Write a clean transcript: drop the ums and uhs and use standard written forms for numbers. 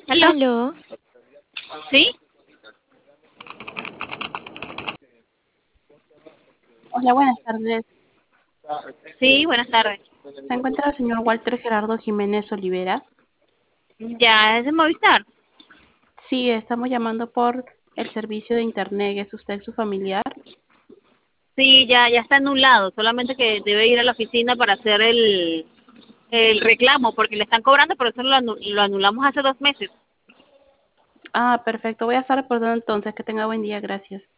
¿Aló? Aló, ¿Sí? Hola, buenas tardes. Sí, buenas tardes. ¿Se encuentra el señor Walter Gerardo Jiménez Olivera? ¿Ya es de Movistar? Sí, estamos llamando por el servicio de internet. ¿Es usted su familiar? Sí, ya está anulado, solamente que debe ir a la oficina para hacer el reclamo, porque le están cobrando, pero eso lo anulamos hace 2 meses. Ah, perfecto. Voy a estar reportando entonces. Que tenga buen día. Gracias.